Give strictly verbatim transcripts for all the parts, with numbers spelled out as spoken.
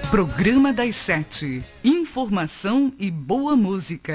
Programa das Sete. Informação e boa música.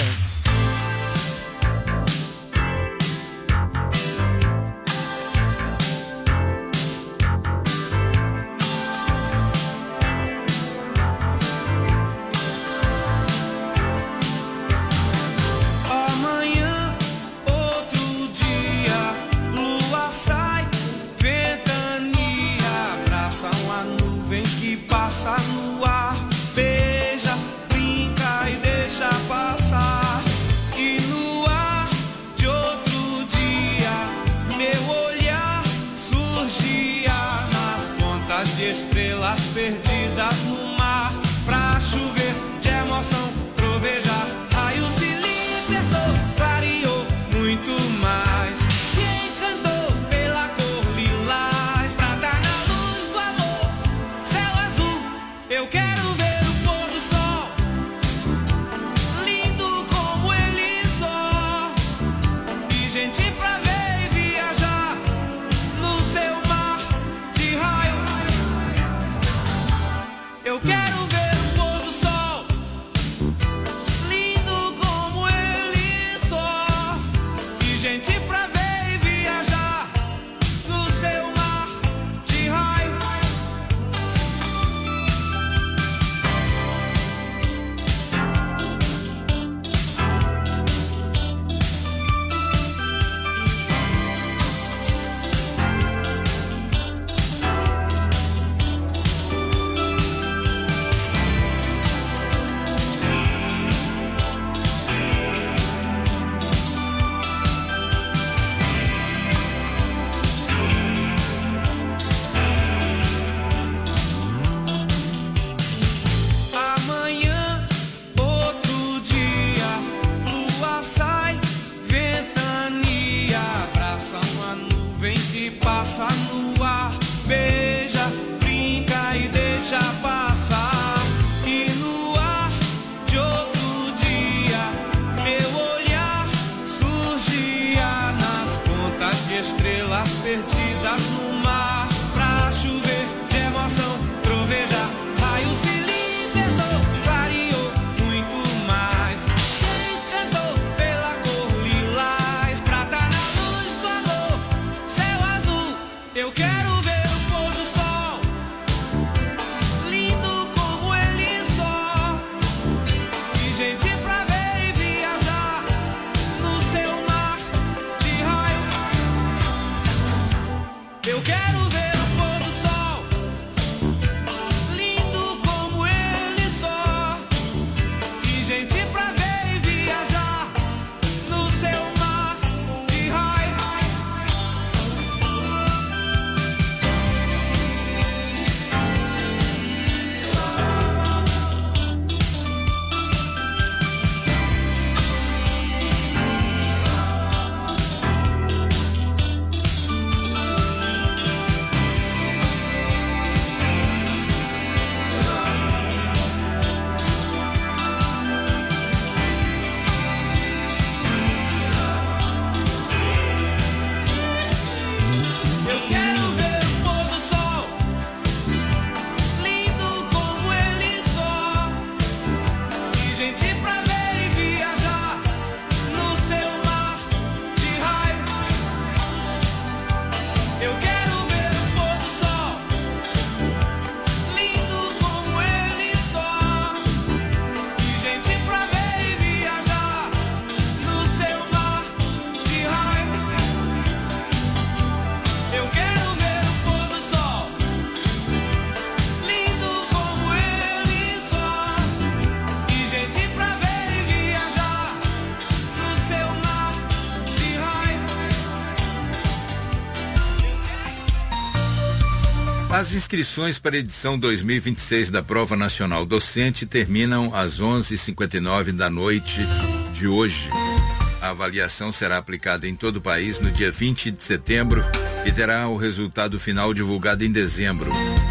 As inscrições para a edição dois mil e vinte e seis da Prova Nacional Docente terminam às onze e cinquenta e nove da noite de hoje. A avaliação será aplicada em todo o país no dia vinte de setembro e terá o resultado final divulgado em dezembro.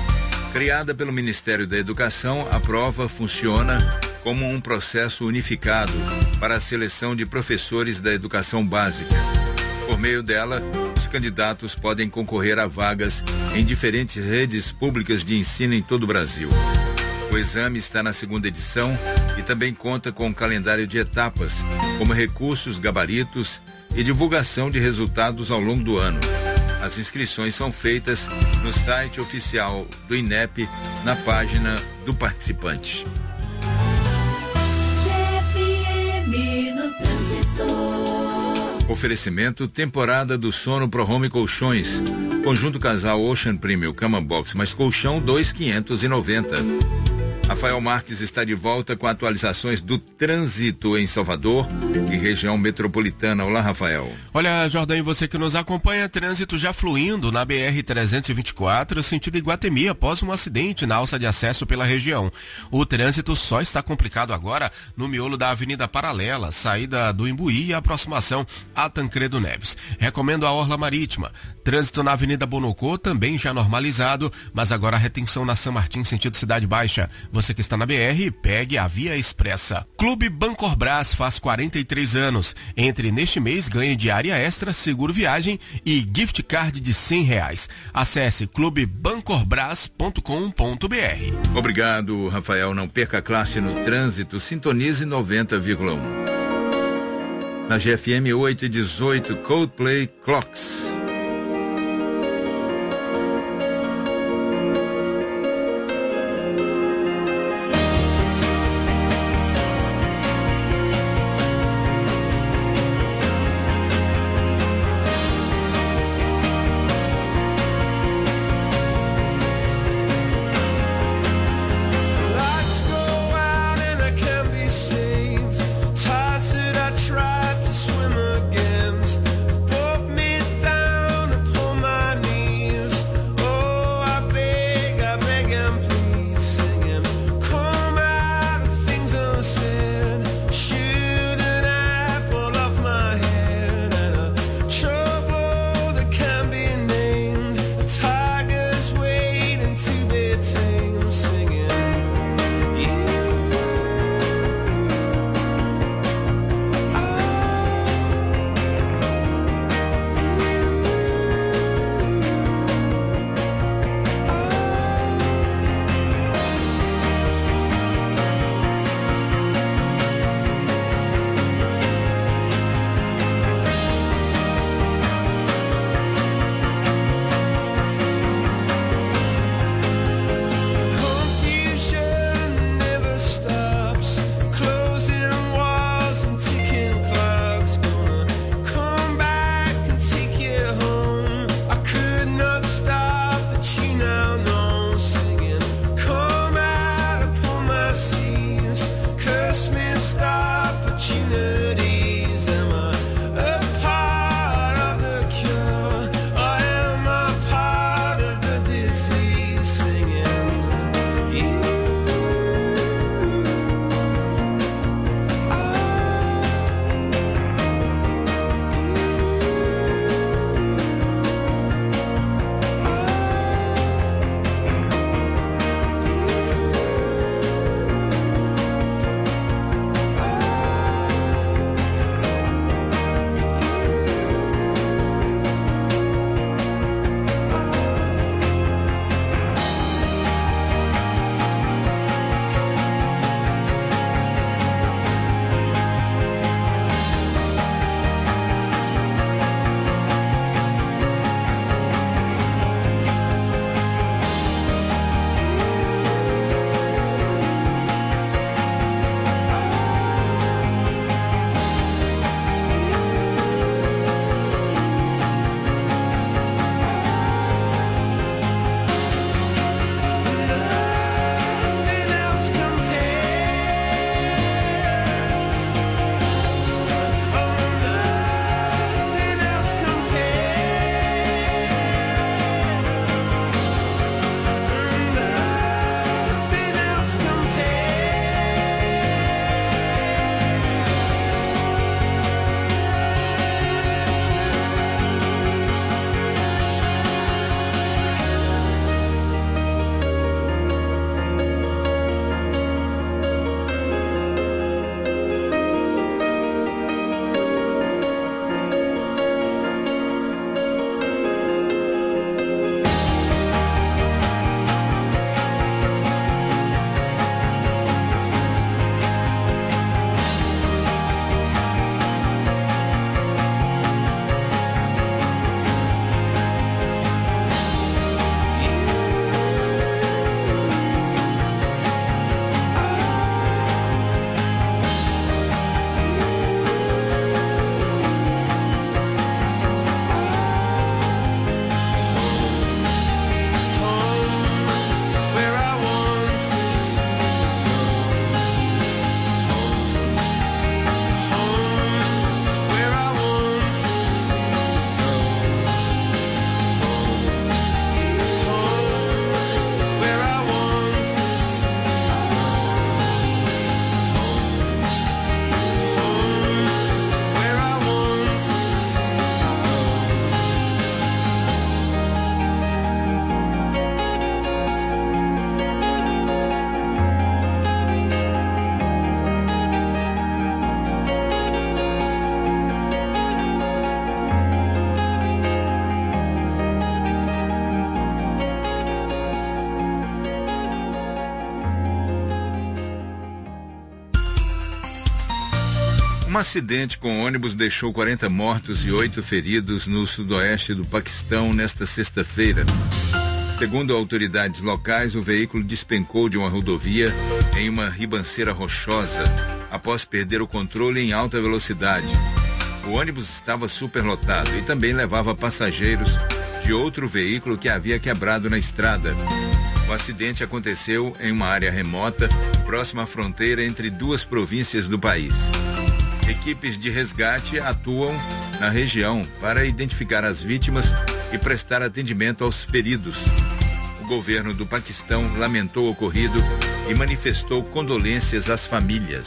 Criada pelo Ministério da Educação, a prova funciona como um processo unificado para a seleção de professores da educação básica. Por meio dela, os candidatos podem concorrer a vagas em diferentes redes públicas de ensino em todo o Brasil. O exame está na segunda edição e também conta com um calendário de etapas, como recursos, gabaritos e divulgação de resultados ao longo do ano. As inscrições são feitas no site oficial do INEP, na página do participante. Oferecimento temporada do sono Pro Home Colchões. Conjunto casal Ocean Premium Cama Box mais colchão dois mil quinhentos e noventa. Rafael Marques está de volta com atualizações do trânsito em Salvador e região metropolitana. Olá, Rafael. Olha, Jordão, e você que nos acompanha, trânsito já fluindo na B R trezentos e vinte e quatro, sentido Iguatemi, após um acidente na alça de acesso pela região. O trânsito só está complicado agora no miolo da Avenida Paralela, saída do Imbuí e aproximação a Tancredo Neves. Recomendo a Orla Marítima. Trânsito na Avenida Bonocô também já normalizado, mas agora a retenção na São Martin, sentido Cidade Baixa. Você que está na B R, pegue a Via Expressa. Clube Bancorbras faz quarenta e três anos. Entre neste mês, ganhe diária extra, seguro viagem e gift card de cem reais. Acesse clube bancorbras ponto com ponto b r. Obrigado, Rafael. Não perca a classe no trânsito. Sintonize noventa vírgula um. Na G F M oito e dezoito, Coldplay Clocks. Tried to swim against, put me down. Um acidente com ônibus deixou quarenta mortos e oito feridos no sudoeste do Paquistão nesta sexta-feira. Segundo autoridades locais, o veículo despencou de uma rodovia em uma ribanceira rochosa após perder o controle em alta velocidade. O ônibus estava superlotado e também levava passageiros de outro veículo que havia quebrado na estrada. O acidente aconteceu em uma área remota, próxima à fronteira entre duas províncias do país. Equipes de resgate atuam na região para identificar as vítimas e prestar atendimento aos feridos. O governo do Paquistão lamentou o ocorrido e manifestou condolências às famílias.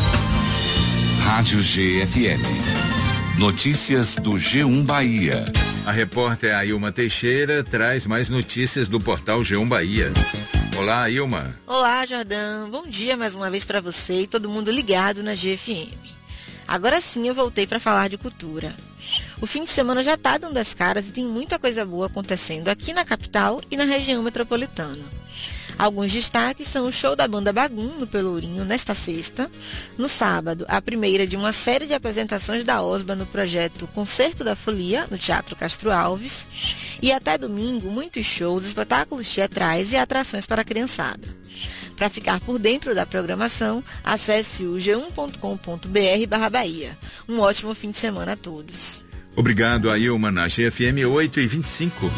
Rádio G F M. Notícias do G um Bahia. A repórter Ailma Teixeira traz mais notícias do portal G um Bahia. Olá, Ailma. Olá, Jordão. Bom dia mais uma vez para você e todo mundo ligado na G F M. Agora sim eu voltei para falar de cultura. O fim de semana já está dando as caras e tem muita coisa boa acontecendo aqui na capital e na região metropolitana. Alguns destaques são o show da banda Bagum no Pelourinho nesta sexta. No sábado, a primeira de uma série de apresentações da Osba no projeto Concerto da Folia, no Teatro Castro Alves. E até domingo, muitos shows, espetáculos teatrais e atrações para a criançada. Para ficar por dentro da programação, acesse o g um ponto com ponto b r barra Bahia. Um ótimo fim de semana a todos. Obrigado, Ailma, na G F M oito e vinte e cinco.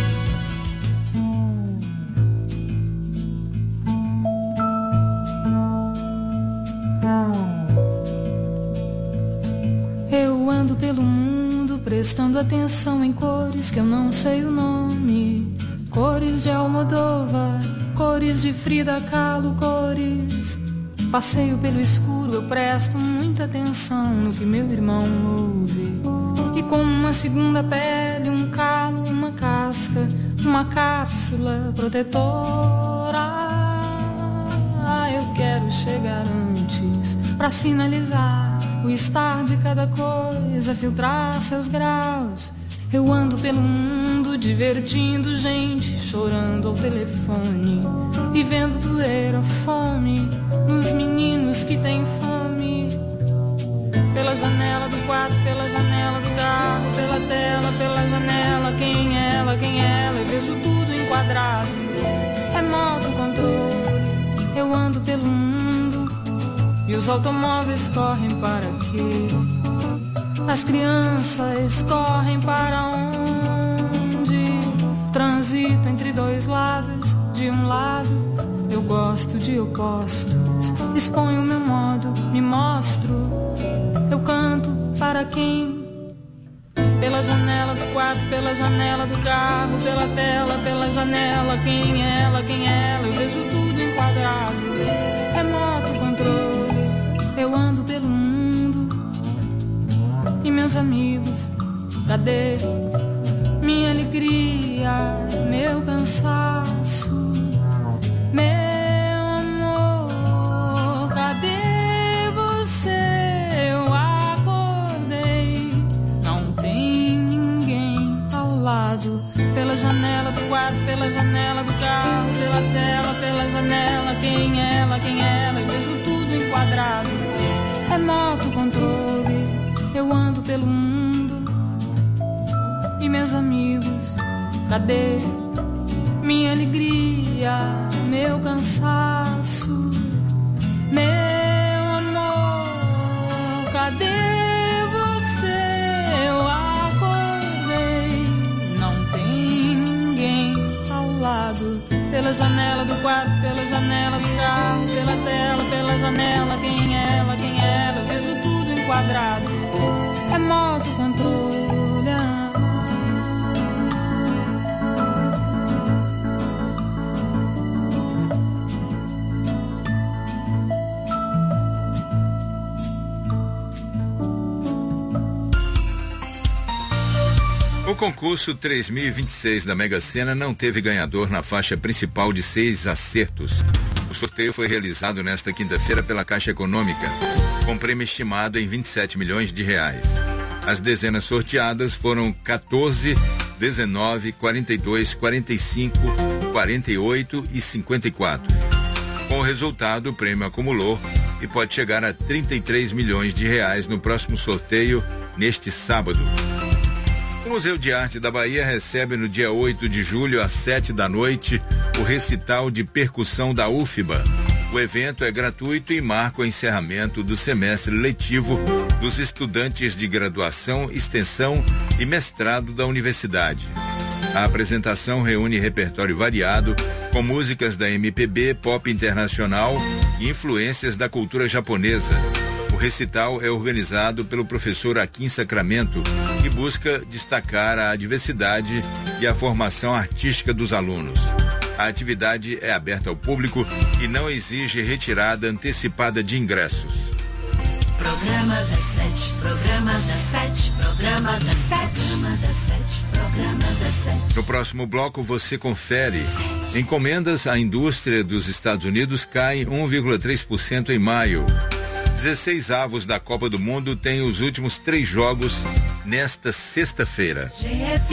Eu ando pelo mundo prestando atenção em cores que eu não sei o nome. Cores de Almodóvar, cores de Frida Kahlo, cores. Passeio pelo escuro, eu presto muita atenção no que meu irmão ouve. E como uma segunda pele, um calo, uma casca, uma cápsula protetora. Ah, eu quero chegar antes pra sinalizar o estar de cada coisa, filtrar seus graus. Eu ando pelo mundo divertindo gente, chorando ao telefone e vendo doer a fome nos meninos que têm fome. Pela janela do quarto, pela janela do carro, pela tela, pela janela, quem é ela, quem é ela, eu vejo tudo enquadrado, remoto controle. Eu ando pelo mundo e os automóveis correm para quê? As crianças correm para onde? Transito entre dois lados. De um lado, eu gosto de opostos. Exponho meu modo, me mostro. Eu canto para quem? Pela janela do quarto, pela janela do carro, pela tela, pela janela. Quem é ela, quem é ela? Eu vejo tudo enquadrado. Remoto controle. Eu ando pelo mundo. E meus amigos, cadê minha alegria, meu cansaço, meu amor, cadê você? Eu acordei, não tem ninguém ao lado. Pela janela do quarto, pela janela do carro, pela tela, pela janela. Quem é ela, quem é ela? Eu vejo tudo enquadrado. Remoto controle. Eu ando pelo mundo e meus amigos, cadê minha alegria, meu cansaço, meu amor, cadê você? Eu acordei, não tem ninguém ao lado. Pela janela do quarto, pela janela do carro, pela tela, pela janela. Quem é ela, quem é ela? Eu vejo tudo enquadrado. Remoto controle. O concurso três mil e vinte e seis da Mega Sena não teve ganhador na faixa principal de seis acertos. O sorteio foi realizado nesta quinta-feira pela Caixa Econômica, com prêmio estimado em vinte e sete milhões de reais. As dezenas sorteadas foram quatorze, dezenove, quarenta e dois, quarenta e cinco, quarenta e oito e cinquenta e quatro. Com o resultado, o prêmio acumulou e pode chegar a trinta e três milhões de reais no próximo sorteio neste sábado. O Museu de Arte da Bahia recebe no dia oito de julho, às sete da noite, o recital de percussão da U F B A. O evento é gratuito e marca o encerramento do semestre letivo dos estudantes de graduação, extensão e mestrado da universidade. A apresentação reúne repertório variado, com músicas da M P B, pop internacional e influências da cultura japonesa. O recital é organizado pelo professor Akin Sacramento e busca destacar a diversidade e a formação artística dos alunos. A atividade é aberta ao público e não exige retirada antecipada de ingressos. Programa das sete, programa das sete, programa das sete, programa das sete, programa das sete. No próximo bloco você confere. Encomendas à indústria dos Estados Unidos caem um vírgula três por cento em maio. dezesseis avos da Copa do Mundo têm os últimos três jogos nesta sexta-feira. G F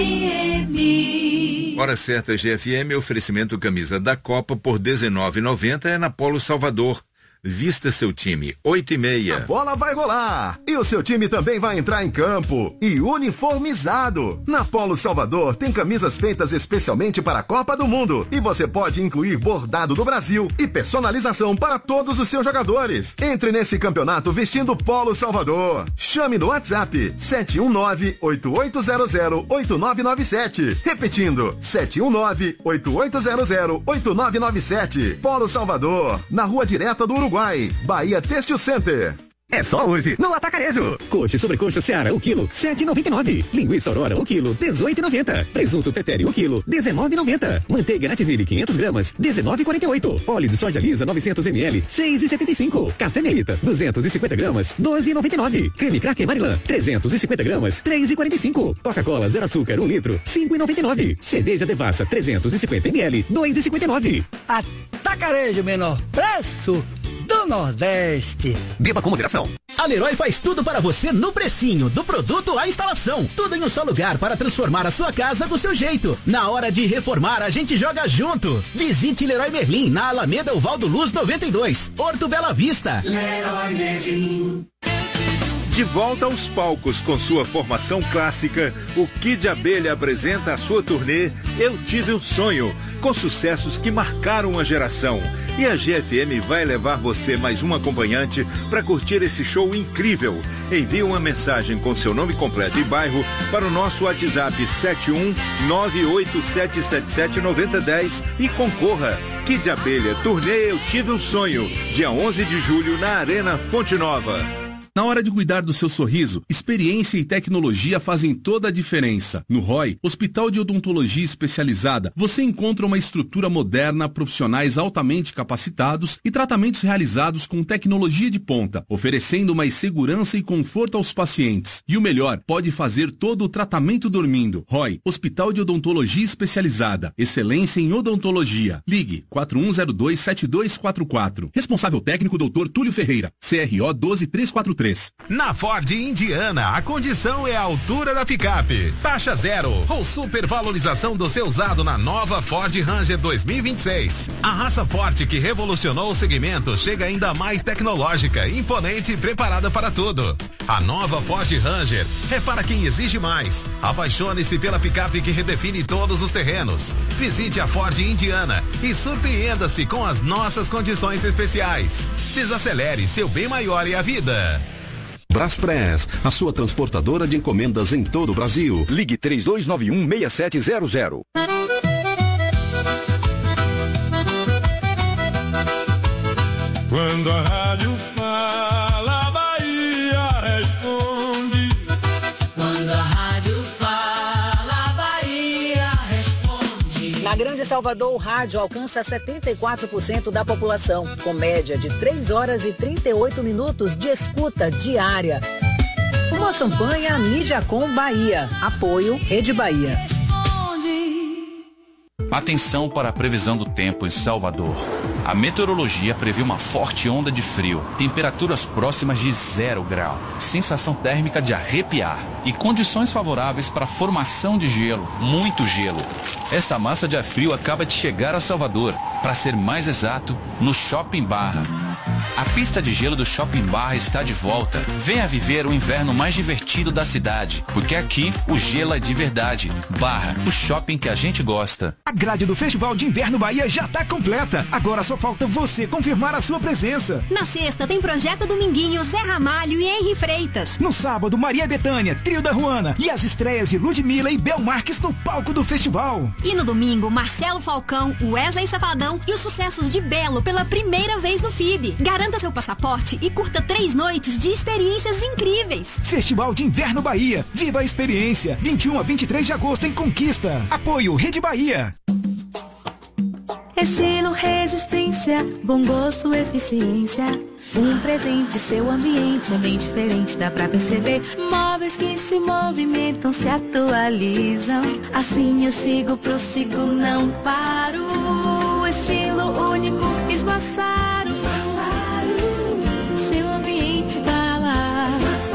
M. Hora certa G F M, oferecimento camisa da Copa por dezenove reais e noventa centavos é na Polo Salvador. Vista seu time, oito e meia. A bola vai rolar e o seu time também vai entrar em campo e uniformizado. Na Polo Salvador tem camisas feitas especialmente para a Copa do Mundo e você pode incluir bordado do Brasil e personalização para todos os seus jogadores. Entre nesse campeonato vestindo Polo Salvador. Chame no WhatsApp sete um nove, oito oito zero zero, oito nove nove sete. Repetindo, sete um nove, oito oito zero zero, oito nove nove sete. Polo Salvador, na Rua Direta do Uruguai. Bahia Têxtil Center. É só hoje, no Atacarejo. Coxa e sobrecoxa Seara, o quilo, sete reais e noventa e nove centavos. Linguiça Aurora, o quilo, dezoito reais e noventa centavos. Presunto Tetério, o quilo, dezenove reais e noventa centavos. Manteiga Nativille, quinhentas gramas, dezenove reais e quarenta e oito centavos. Óleo de soja lisa, novecentos mililitros, seis reais e setenta e cinco centavos. Café Melita, duzentas e cinquenta gramas, doze reais e noventa e nove centavos. Creme Cracker Marilã, trezentas e cinquenta gramas, três reais e quarenta e cinco centavos. Coca-Cola zero açúcar, um litro, cinco reais e noventa e nove centavos. Cerveja Devassa, trezentos e cinquenta mililitros, dois reais e cinquenta e nove centavos. Atacarejo, menor preço do Nordeste. Beba com moderação. A Leroy faz tudo para você no precinho, do produto à instalação. Tudo em um só lugar para transformar a sua casa do seu jeito. Na hora de reformar, a gente joga junto. Visite Leroy Merlin, na Alameda Uvaldo Luz noventa e dois, Horto Bela Vista. Leroy Merlin. De volta aos palcos com sua formação clássica, o Kid Abelha apresenta a sua turnê Eu Tive um Sonho, com sucessos que marcaram uma geração. E a G F M vai levar você mais um acompanhante para curtir esse show incrível. Envie uma mensagem com seu nome completo e bairro para o nosso WhatsApp sete um nove oito sete sete sete nove zero um zero e concorra. Kid Abelha, turnê Eu Tive um Sonho, dia onze de julho na Arena Fonte Nova. Na hora de cuidar do seu sorriso, experiência e tecnologia fazem toda a diferença. No Roy, Hospital de Odontologia Especializada, você encontra uma estrutura moderna, profissionais altamente capacitados e tratamentos realizados com tecnologia de ponta, oferecendo mais segurança e conforto aos pacientes. E o melhor, pode fazer todo o tratamento dormindo. Roy, Hospital de Odontologia Especializada, excelência em odontologia. Ligue quatro um zero dois, sete dois quatro quatro. Responsável técnico doutor Túlio Ferreira, C R O um dois três quatro três. Na Ford Indiana, a condição é a altura da picape. Taxa zero ou supervalorização do seu usado na nova Ford Ranger dois mil e vinte e seis. A raça forte que revolucionou o segmento chega ainda mais tecnológica, imponente e preparada para tudo. A nova Ford Ranger é para quem exige mais. Apaixone-se pela picape que redefine todos os terrenos. Visite a Ford Indiana e surpreenda-se com as nossas condições especiais. Desacelere, seu bem maior é a vida. Braspress, a sua transportadora de encomendas em todo o Brasil. Ligue três dois nove um, seis sete zero zero. Quando a rádio fala, a Bahia responde. Quando a rádio fala, a Bahia responde. Na Grande Salvador, o rádio alcança setenta e quatro por cento da população, com média de três horas e trinta e oito minutos de escuta diária. Uma campanha Mídiacom Bahia. Apoio Rede Bahia. Atenção para a previsão do tempo em Salvador. A meteorologia prevê uma forte onda de frio, temperaturas próximas de zero grau, sensação térmica de arrepiar e condições favoráveis para a formação de gelo, muito gelo. Essa massa de ar frio acaba de chegar a Salvador, para ser mais exato, no Shopping Barra. A pista de gelo do Shopping Barra está de volta. Venha viver o inverno mais divertido da cidade, porque aqui o gelo é de verdade. Barra, o shopping que a gente gosta. A grade do Festival de Inverno Bahia já está completa. Agora só falta você confirmar a sua presença. Na sexta tem Projeto Dominguinho, Zé Ramalho e Henri Freitas. No sábado, Maria Bethânia, Trio da Ruana e as estreias de Ludmilla e Bel Marques no palco do festival. E no domingo, Marcelo Falcão, Wesley Safadão e os sucessos de Belo pela primeira vez no F I B. Garanta seu passaporte e curta três noites de experiências incríveis. Festival de Inverno Bahia. Viva a experiência. vinte e um a vinte e três de agosto em Conquista. Apoio Rede Bahia. Estilo, resistência, bom gosto, eficiência. Um presente, seu ambiente é bem diferente, dá pra perceber. Móveis que se movimentam, se atualizam. Assim eu sigo, prossigo, não paro. Estilo único, esmaçaro. Seu ambiente tá lá.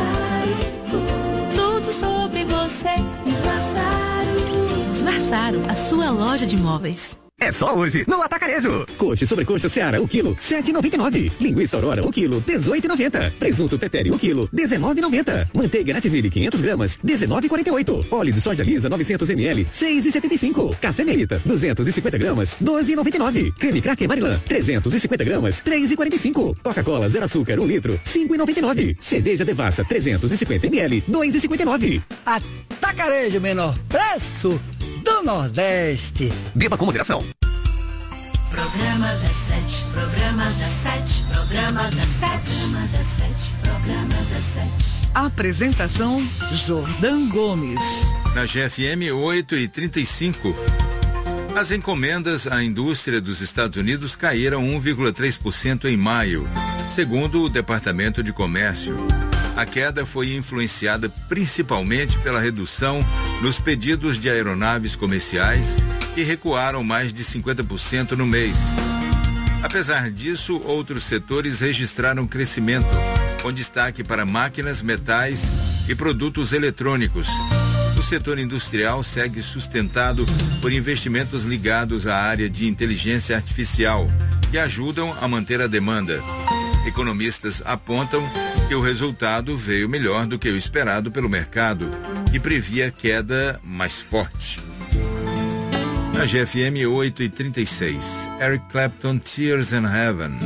Tudo sobre você. Esmaçaro. Esmaçaro, a sua loja de móveis. É só hoje, no Atacarejo. Coxa e sobrecoxa Seara, o quilo, sete e noventa e nove. Linguiça Aurora, o quilo, dezoito e noventa. Presunto Tetere, o quilo, dezenove e noventa. Manteiga Nativille, quinhentas gramas, dezenove e quarenta e oito. Óleo de soja lisa, novecentos mililitros, seis e setenta e cinco. Café Melita, duzentos e cinquenta gramas, doze e noventa e nove. Creme Cracker Marilã, trezentos e cinquenta gramas, três e quarenta e cinco. Coca-Cola zero açúcar, um litro, cinco e noventa e nove. Cerveja Devassa, trezentos e cinquenta mililitros, dois e cinquenta e nove. Atacarejo, menor preço do Nordeste. Beba com moderação. Programa das sete, programa das sete, programa das sete, programa das sete, programa das sete. Apresentação Jordão Gomes. Na G F M oito e trinta e cinco. As encomendas à indústria dos Estados Unidos caíram um vírgula três por cento em maio, segundo o Departamento de Comércio. A queda foi influenciada principalmente pela redução nos pedidos de aeronaves comerciais, que recuaram mais de cinquenta por cento no mês. Apesar disso, outros setores registraram crescimento, com destaque para máquinas, metais e produtos eletrônicos. O setor industrial segue sustentado por investimentos ligados à área de inteligência artificial, que ajudam a manter a demanda. Economistas apontam que o resultado veio melhor do que o esperado pelo mercado, que previa queda mais forte. Na G F M oito e trinta e seis, Eric Clapton, Tears in Heaven.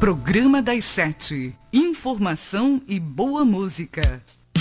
Programa das Sete. Informação e boa música.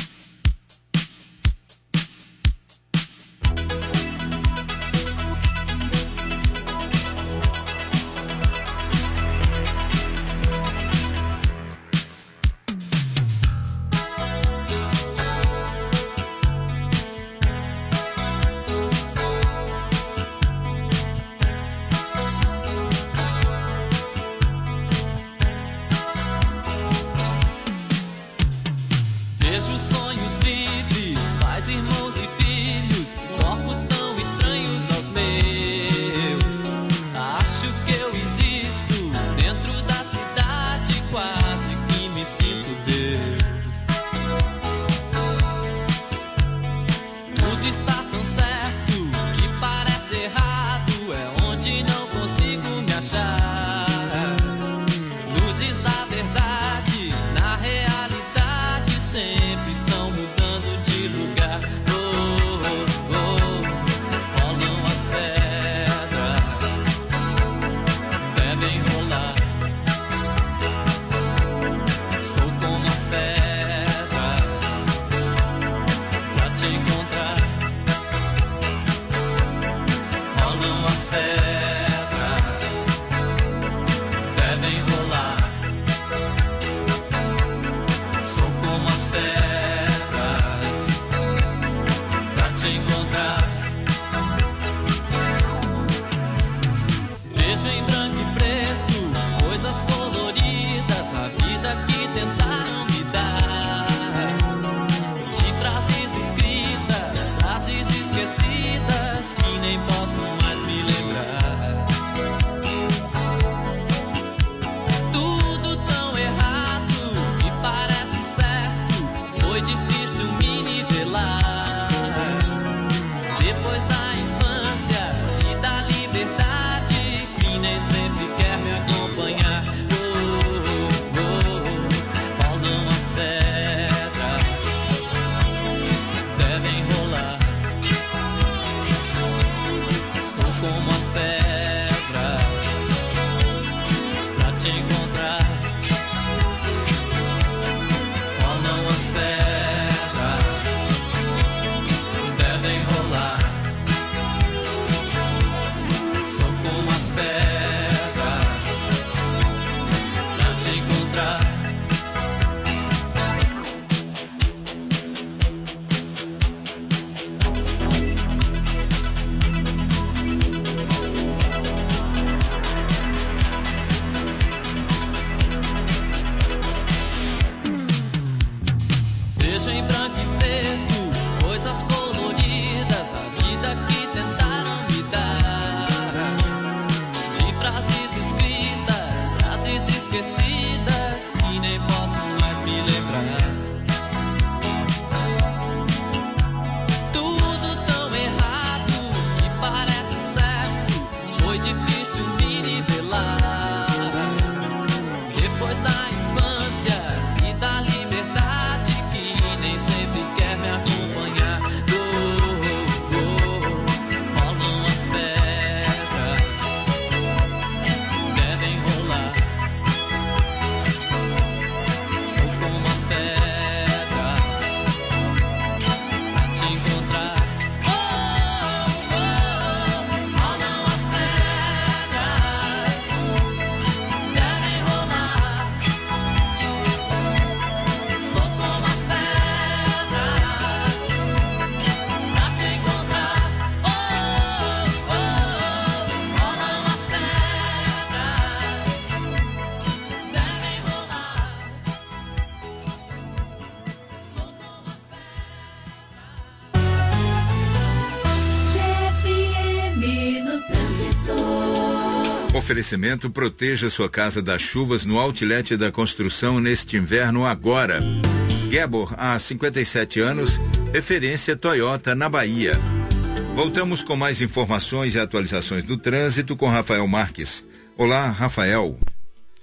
Oferecimento: proteja sua casa das chuvas no Outlet da Construção neste inverno agora. Gebor, há cinquenta e sete anos, referência Toyota na Bahia. Voltamos com mais informações e atualizações do trânsito com Rafael Marques. Olá, Rafael.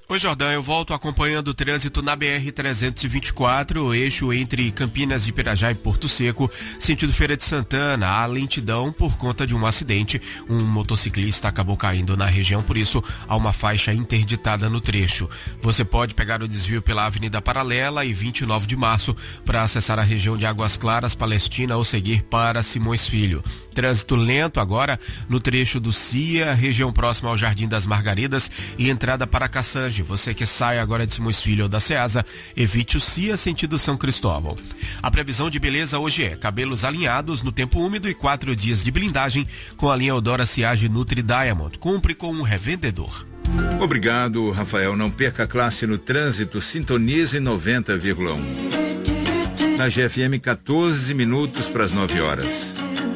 Oi, Jordão, eu volto acompanhando o trânsito na B R trezentos e vinte e quatro, o eixo entre Campinas de Pirajá e Porto Seco, sentido Feira de Santana. Há lentidão por conta de um acidente. Um motociclista acabou caindo na região, por isso há uma faixa interditada no trecho. Você pode pegar o desvio pela Avenida Paralela e vinte e nove de março para acessar a região de Águas Claras, Palestina ou seguir para Simões Filho. Trânsito lento agora no trecho do Cia, região próxima ao Jardim das Margaridas e entrada para Caçange. Você que sai agora de Simões Filho ou da Ceasa, evite o Cia sentido São Cristóvão. A previsão de beleza hoje é cabelos alinhados no tempo úmido e quatro dias de blindagem com a linha Eudora Ciage Nutri Diamond. Cumpre com um revendedor. Obrigado, Rafael. Não perca a classe no trânsito, sintonize noventa vírgula um. Na G F M, quatorze minutos para as nove horas.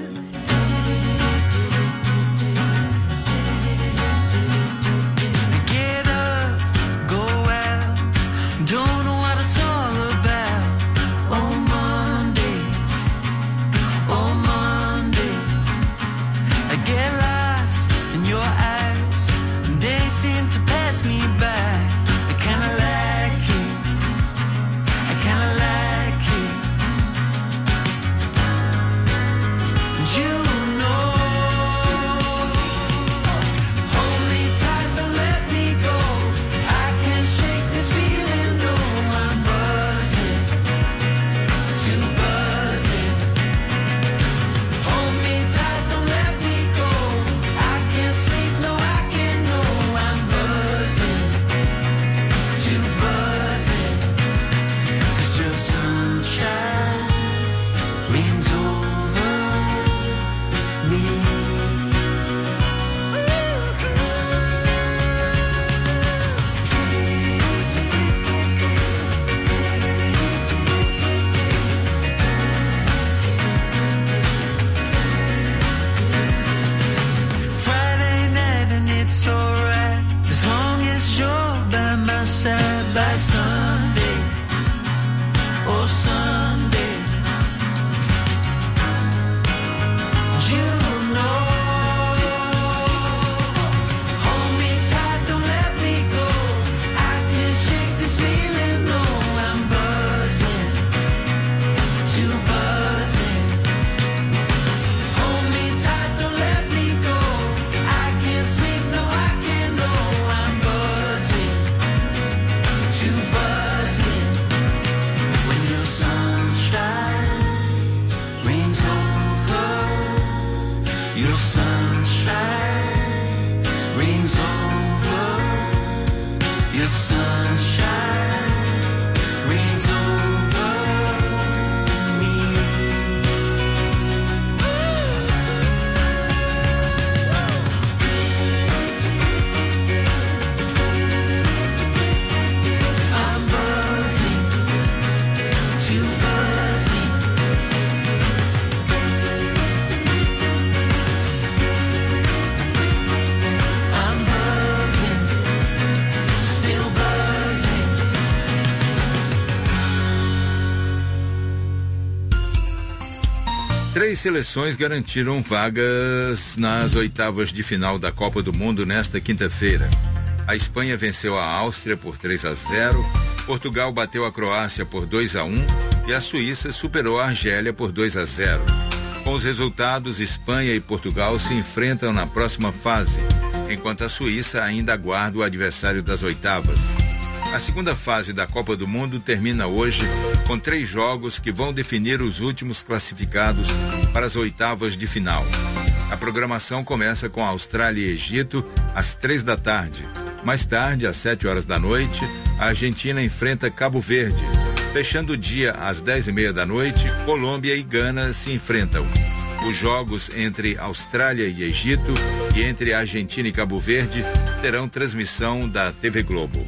Três seleções garantiram vagas nas oitavas de final da Copa do Mundo nesta quinta-feira. A Espanha venceu a Áustria por três a zero, Portugal bateu a Croácia por dois a um e a Suíça superou a Argélia por dois a zero. Com os resultados, Espanha e Portugal se enfrentam na próxima fase, enquanto a Suíça ainda aguarda o adversário das oitavas. A segunda fase da Copa do Mundo termina hoje com três jogos que vão definir os últimos classificados para as oitavas de final. A programação começa com Austrália e Egito às três da tarde. Mais tarde, às sete horas da noite, a Argentina enfrenta Cabo Verde. Fechando o dia às dez e meia da noite, Colômbia e Gana se enfrentam. Os jogos entre Austrália e Egito e entre Argentina e Cabo Verde terão transmissão da T V Globo.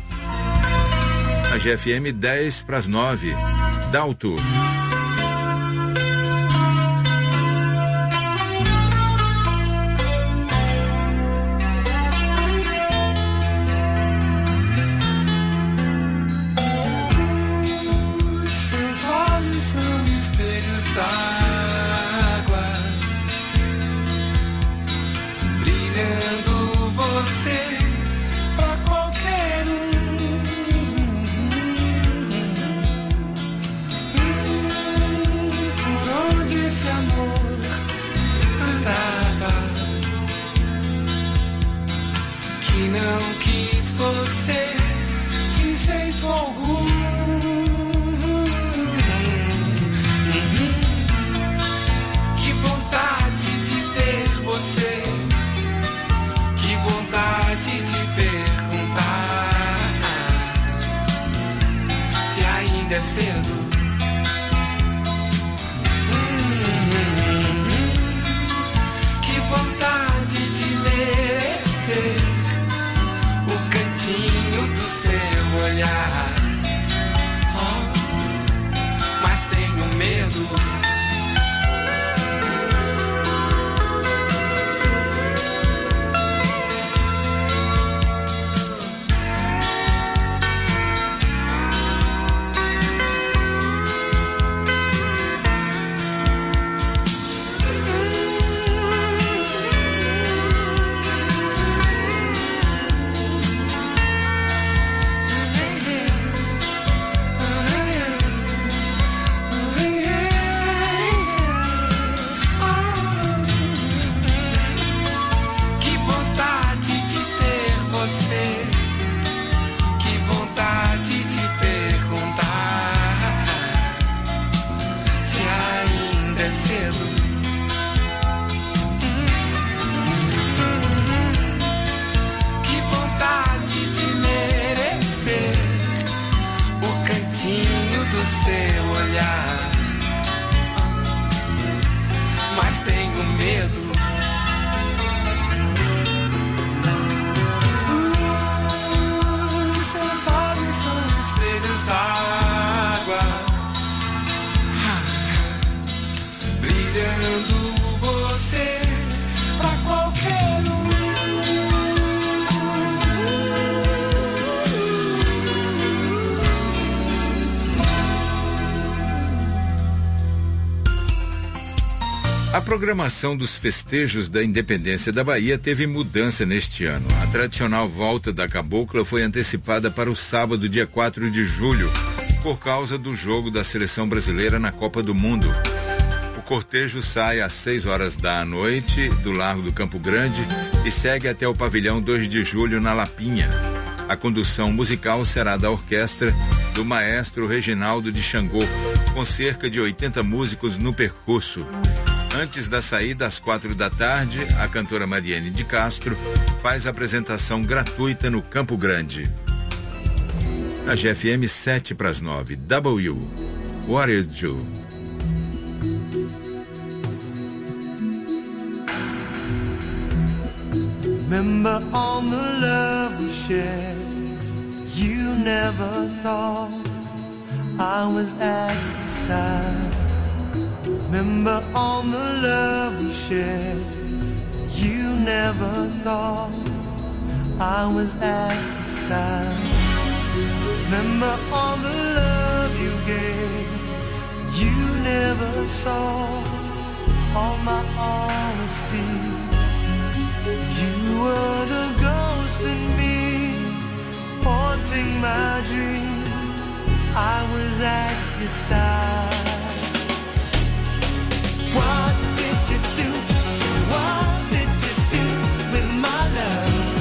A G F M dez para as nove. Dalto. Brilhando você pra qualquer um. ainda é cedo. Que vontade de merecer o cantinho do seu olhar. Oh, mas tenho medo. A programação dos festejos da independência da Bahia teve mudança neste ano. A tradicional volta da cabocla foi antecipada para o sábado, dia quatro de julho, por causa do jogo da seleção brasileira na Copa do Mundo. O cortejo sai às seis horas da noite do Largo do Campo Grande e segue até o pavilhão dois de julho na Lapinha. A condução musical será da orquestra do maestro Reginaldo de Xangô, com cerca de oitenta músicos no percurso. Antes da saída, às quatro da tarde, a cantora Mariane de Castro faz apresentação gratuita no Campo Grande. A G F M sete para as nove. W. What you do? Remember all the love we shared. You never thought I was at your side. Remember all the love we shared. You never thought I was at your side. Remember all the love you gave. You never saw all my honesty. You were the ghost in me, haunting my dream. I was at your side. What did you do? So what did you do with my love?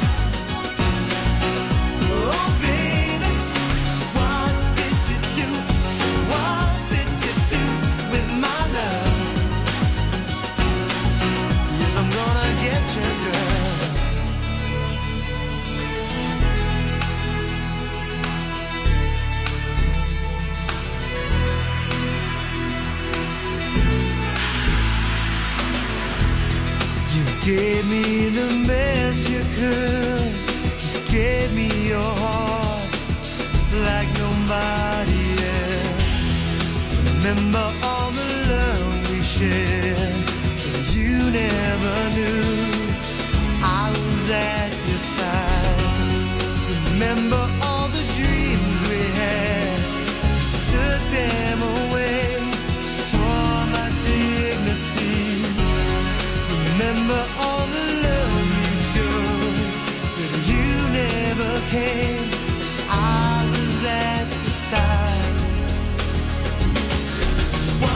Oh baby, what did you do? So what did you do with my love? Yes, I'm gonna get you, girl. Gave me the best you could. You gave me your heart like nobody else. Remember all the love we shared. You never knew I was at your side. Remember all the dreams we had. Took them away, tore my dignity. Remember all the love you showed, but you never came. I was at your side. What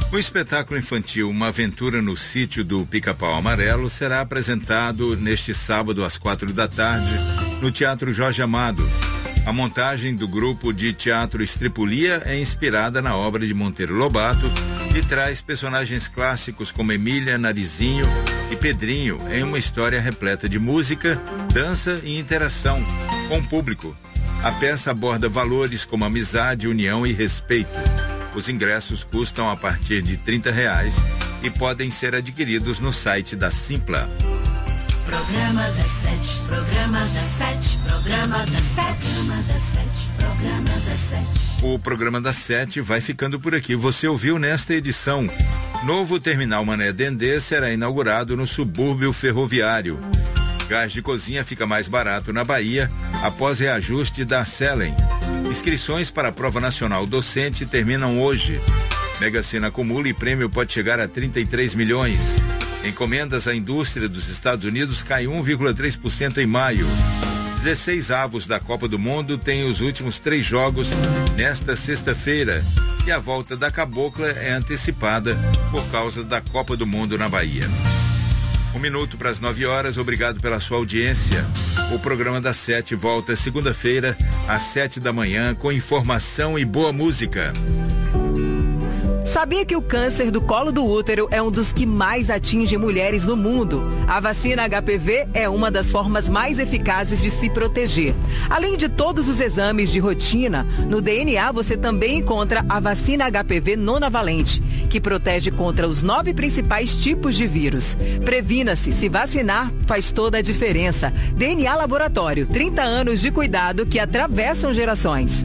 O espetáculo infantil Uma Aventura no Sítio do Pica-Pau Amarelo será apresentado neste sábado às quatro da tarde no Teatro Jorge Amado. A montagem do grupo de teatro Estripulia é inspirada na obra de Monteiro Lobato e traz personagens clássicos como Emília, Narizinho e Pedrinho em uma história repleta de música, dança e interação com o público. A peça aborda valores como amizade, união e respeito. Os ingressos custam a partir de trinta reais e podem ser adquiridos no site da Simpla. Programa das sete, programa das sete, programa das sete, programa das sete, programa das sete. O programa das sete vai ficando por aqui. Você ouviu nesta edição. Novo terminal Mané Dendê será inaugurado no subúrbio ferroviário. Gás de cozinha fica mais barato na Bahia após reajuste da Selen. Inscrições para a Prova Nacional Docente terminam hoje. Mega Sena acumula e prêmio pode chegar a trinta e três milhões. Encomendas à indústria dos Estados Unidos cai um vírgula três por cento em maio. dezesseis avos da Copa do Mundo têm os últimos três jogos nesta sexta-feira. E a volta da Cabocla é antecipada por causa da Copa do Mundo na Bahia. Um minuto para as nove horas, obrigado pela sua audiência. O programa das sete volta segunda-feira, às sete da manhã, com informação e boa música. Sabia que o câncer do colo do útero é um dos que mais atinge mulheres no mundo? A vacina H P V é uma das formas mais eficazes de se proteger. Além de todos os exames de rotina, no D N A você também encontra a vacina H P V nonavalente, que protege contra os nove principais tipos de vírus. Previna-se, se vacinar faz toda a diferença. D N A Laboratório, trinta anos de cuidado que atravessam gerações.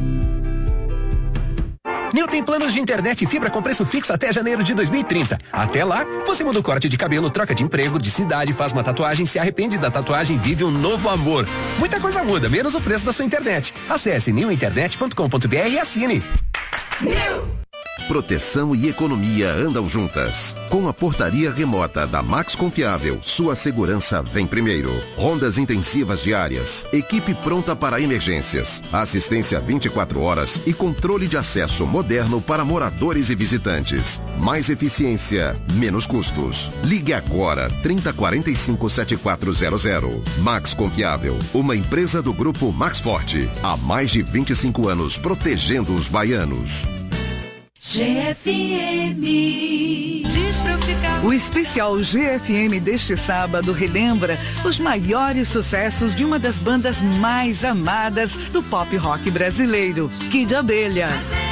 Nil tem planos de internet e fibra com preço fixo até janeiro de dois mil e trinta. Até lá, você muda o corte de cabelo, troca de emprego, de cidade, faz uma tatuagem, se arrepende da tatuagem, vive um novo amor. Muita coisa muda, menos o preço da sua internet. Acesse nil internet ponto com ponto b r e assine. Nil. Proteção e economia andam juntas. Com a portaria remota da Max Confiável, sua segurança vem primeiro. Rondas intensivas diárias, equipe pronta para emergências, assistência vinte e quatro horas e controle de acesso moderno para moradores e visitantes. Mais eficiência, menos custos. Ligue agora, trinta quarenta e cinco, setenta e quatro zero zero. Max Confiável, uma empresa do grupo Max Forte. Há mais de vinte e cinco anos protegendo os baianos. G F M. Diz pra eu ficar. O especial G F M deste sábado relembra os maiores sucessos de uma das bandas mais amadas do pop rock brasileiro, Kid Abelha.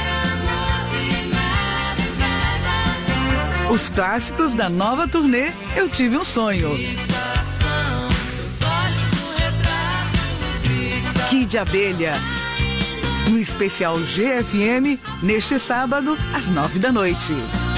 Os clássicos da nova turnê Eu Tive um Sonho. Kid Abelha. No especial G F M, neste sábado, às nove da noite.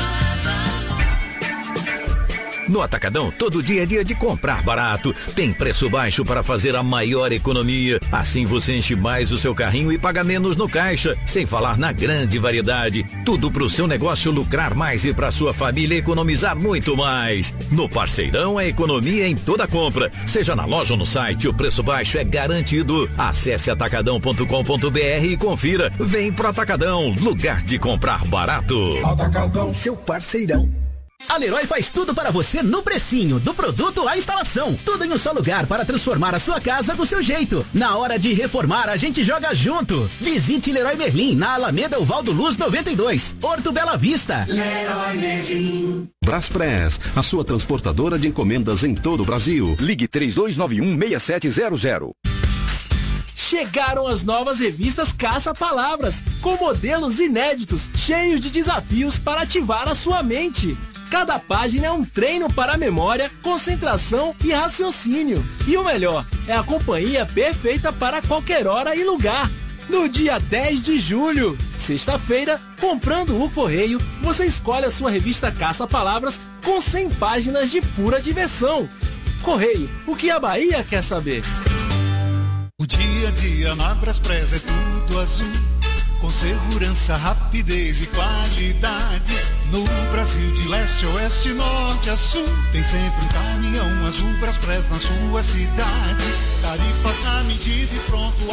No Atacadão, todo dia é dia de comprar barato. Tem preço baixo para fazer a maior economia. Assim você enche mais o seu carrinho e paga menos no caixa. Sem falar na grande variedade. Tudo para o seu negócio lucrar mais e para sua família economizar muito mais. No Parceirão, a economia em toda compra. Seja na loja ou no site, o preço baixo é garantido. Acesse atacadão ponto com ponto b r e confira. Vem pro Atacadão, lugar de comprar barato. Atacadão, seu parceirão. A Leroy faz tudo para você no precinho, do produto à instalação. Tudo em um só lugar para transformar a sua casa do seu jeito. Na hora de reformar, a gente joga junto. Visite Leroy Merlin, na Alameda Uvaldo Luz noventa e dois, Horto Bela Vista. Leroy Merlin. Braspress, a sua transportadora de encomendas em todo o Brasil. Ligue três dois nove um, seis sete zero zero. Chegaram as novas revistas Caça-Palavras, com modelos inéditos, cheios de desafios para ativar a sua mente. Cada página é um treino para a memória, concentração e raciocínio. E o melhor, é a companhia perfeita para qualquer hora e lugar. No dia dez de julho, sexta-feira, comprando o correio, você escolhe a sua revista Caça-Palavras com cem páginas de pura diversão. Correio, o que a Bahia quer saber? O dia a dia na Braspress é tudo azul, com segurança, rapidez e qualidade. No Brasil de leste a oeste, norte a sul, tem sempre um caminhão azul Braspress na sua cidade. Tarifas na medida e pronto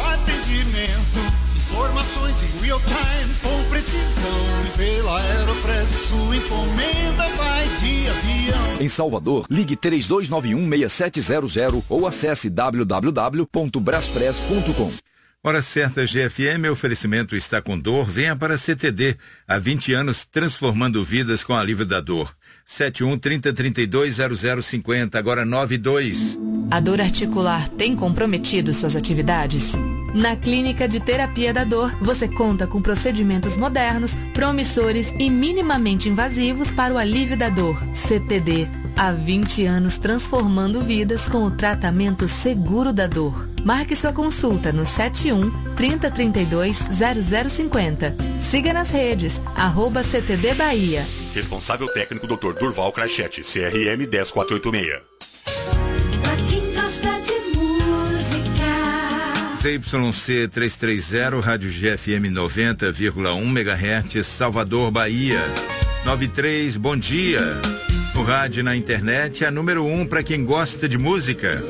atendimento. Informações em real time com precisão. E pela Aeropress sua encomenda vai de avião. Em Salvador, ligue três dois nove um seis sete zero zero ou acesse w w w ponto braspress ponto com. Hora certa G F M, oferecimento está com dor, venha para C T D, há vinte anos transformando vidas com alívio da dor. sete um, trinta, trinta e dois, zero zero cinquenta, agora nove dois. A dor articular tem comprometido suas atividades? Na Clínica de Terapia da Dor, você conta com procedimentos modernos, promissores e minimamente invasivos para o alívio da dor. C T D, há vinte anos transformando vidas com o tratamento seguro da dor. Marque sua consulta no sete um, trinta, trinta e dois, zero zero cinquenta. Siga nas redes, arroba C T D Bahia. Responsável técnico doutor Durval Crachete, C R M um zero quatro oito seis. Pra quem gosta de música. Z Y C trezentos e trinta, Rádio G F M noventa vírgula um megahertz, Salvador, Bahia. noventa e três, bom dia. O rádio na internet é a número um para quem gosta de música.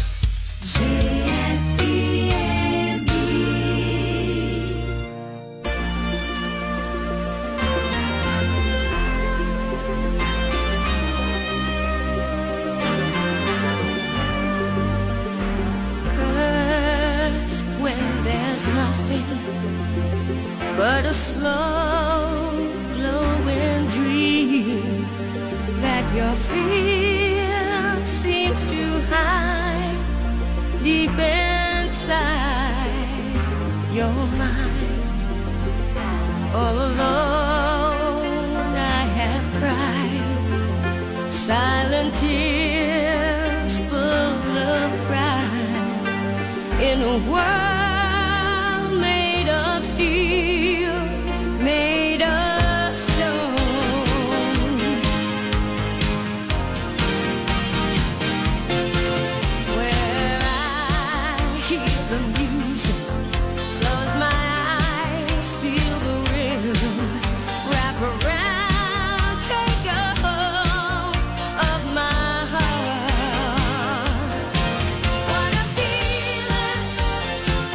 But a slow glowing dream that your fear seems to hide deep inside your mind. All alone I have cried silent tears full of pride in a world made of steel, made of stone. Where I hear the music, close my eyes, feel the rhythm, wrap around, take a hold of my heart. What a feeling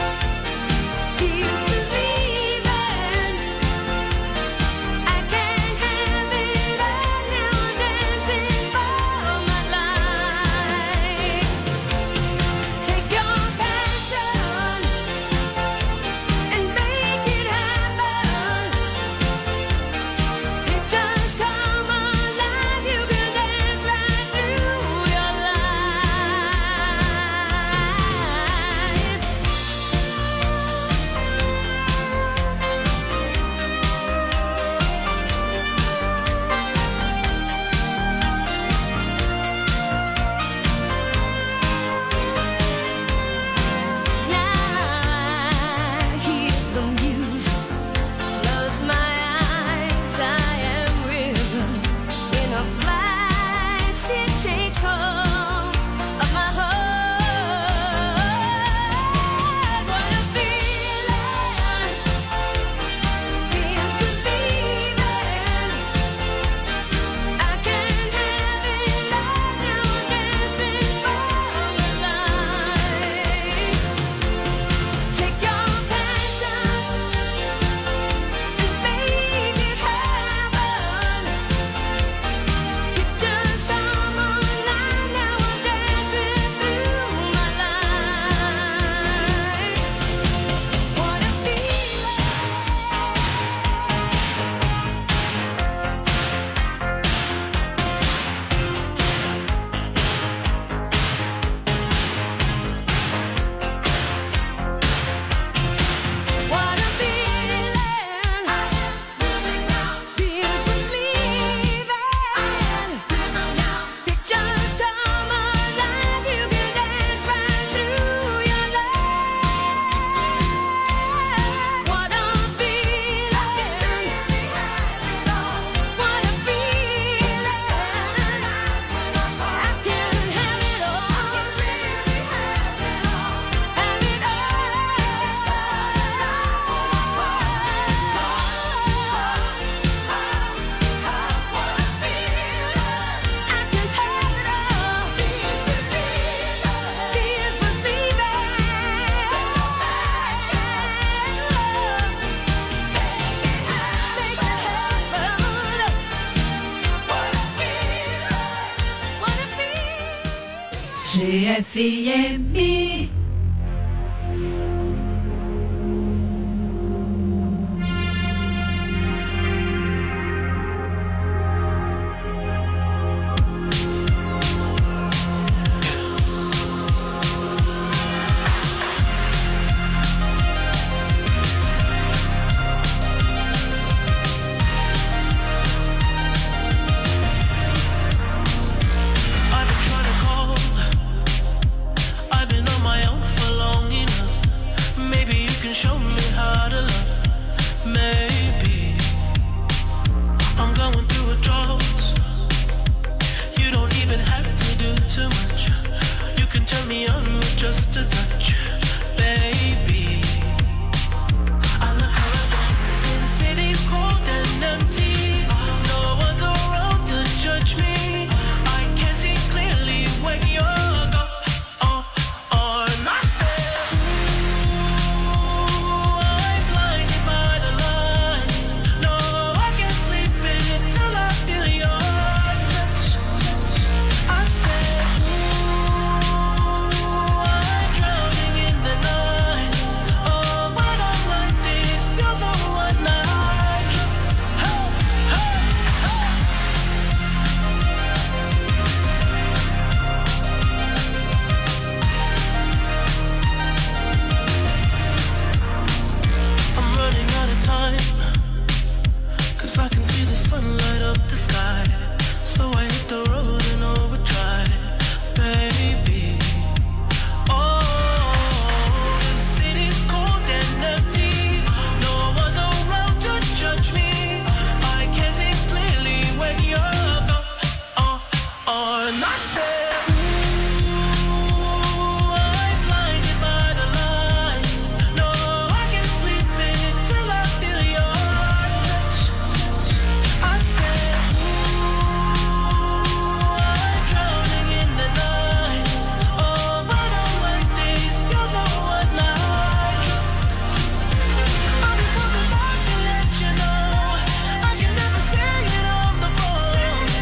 G F M.